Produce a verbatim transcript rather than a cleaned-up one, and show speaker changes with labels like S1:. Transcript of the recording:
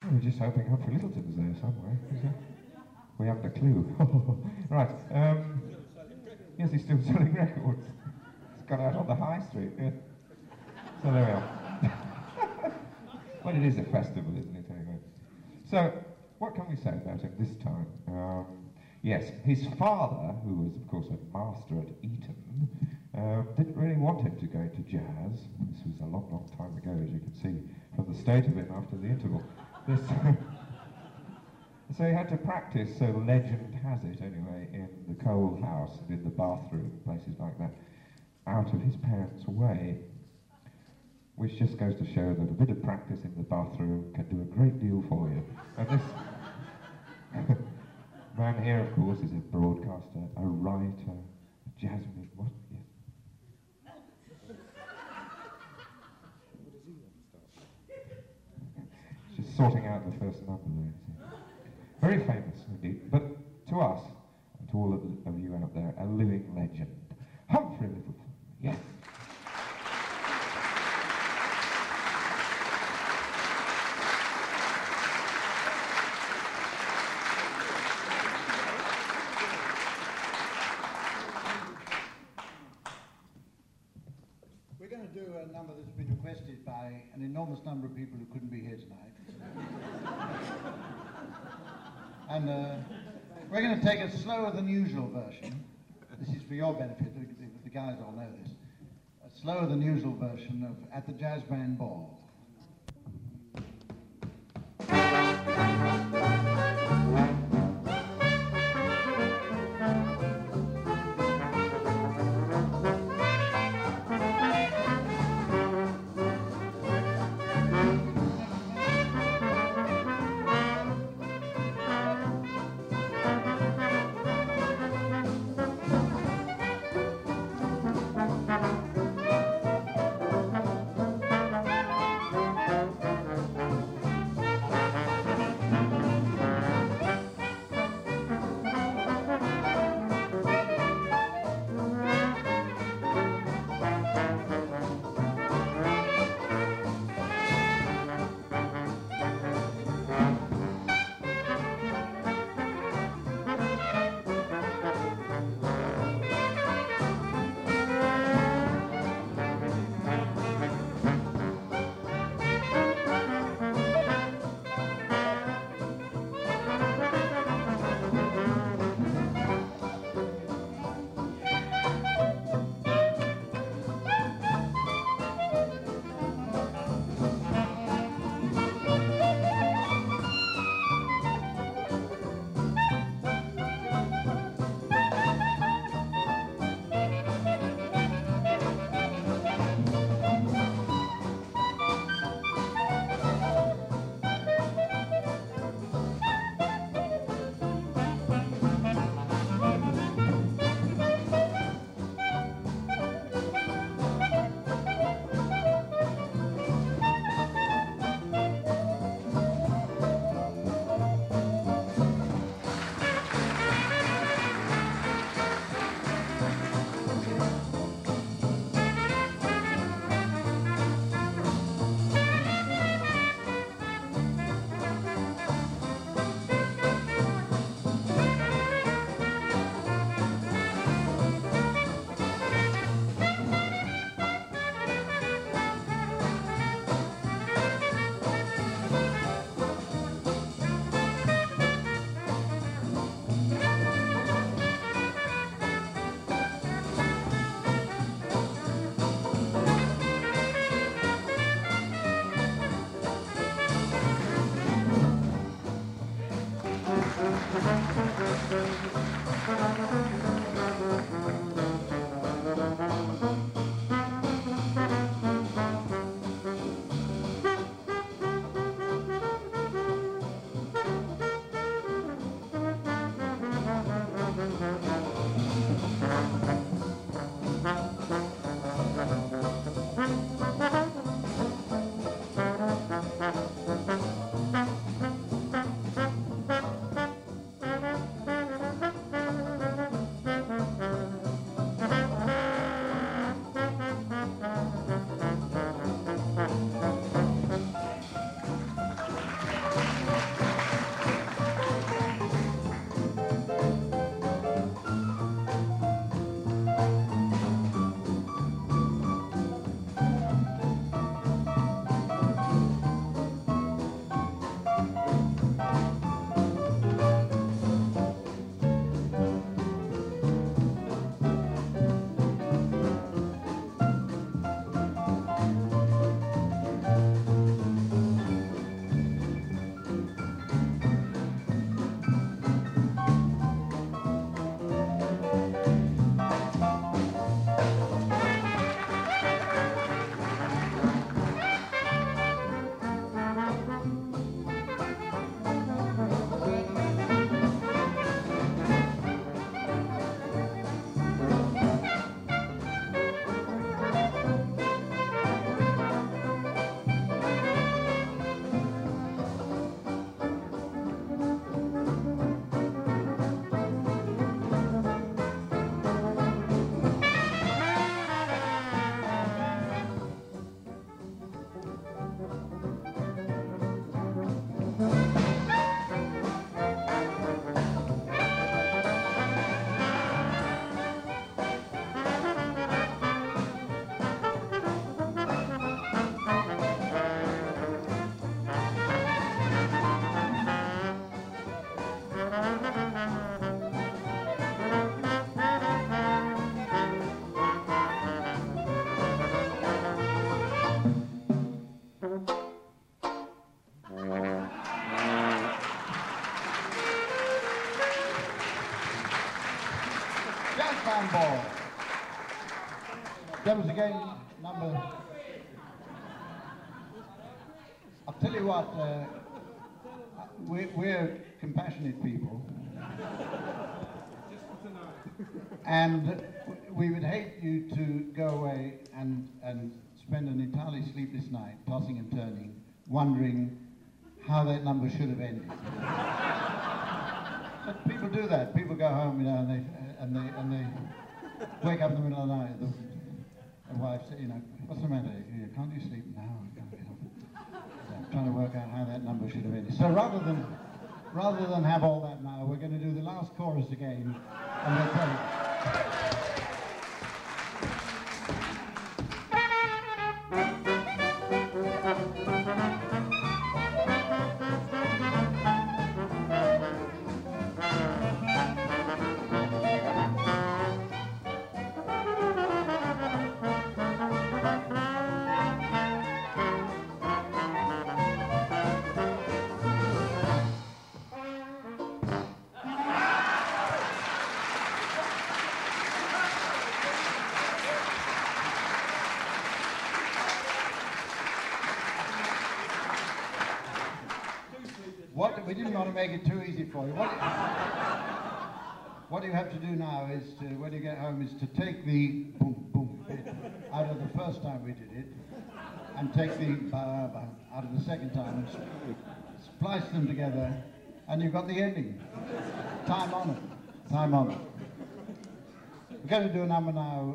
S1: We're just hoping Humphrey Littleton's there somewhere. Is that? We haven't a clue. Right. Um, yes, he's still selling records. He's gone out on the high street. Yeah. So there we are. Well, it is a festival, isn't it, anyway? So, what can we say about him this time? Um, yes, his father, who was, of course, a master at Eton, um, didn't really want him to go into jazz. This was a long, long time ago, as you can see from the state of him after the interval. This, so he had to practice, so legend has it anyway, in the coal house and in the bathroom, places like that, out of his parents' way, which just goes to show that a bit of practice in the bathroom can do a great deal for you. And this man here, of course, is a broadcaster, a writer, a jazz musician. What? Yes. Just sorting out the first number there. Very famous indeed, but to us, and to all of, of you out there, a living legend. Humphrey Littleton, yes.
S2: We're going to do a number that's been requested by an enormous number of people who couldn't be here tonight. And uh, we're going to take a slower than usual version. This is for your benefit, the, the, the guys all know this. A slower than usual version of At the Jazz Band Ball. man ball. That was again number... I'll tell you what, uh, we're, we're compassionate people. And we would hate you to go away and, and spend an entirely sleepless night, tossing and turning, wondering how that number should have ended. But people do that. People go home, you know, and they and they and they wake up in the middle of the night. The, the wife says, you know, what's the matter? Can't you sleep? No, I can't get up. So I'm trying to work out how that number should have ended. So rather than rather than have all that now, we're going to do the last chorus again, and we'll play it. What, we didn't want to make it too easy for you. What, what you have to do now is, to, when you get home, is to take the boom, boom bit out of the first time we did it, and take the ba, ba out of the second time, and splice them together, and you've got the ending. Time on it. Time on it. We're going to do a number now.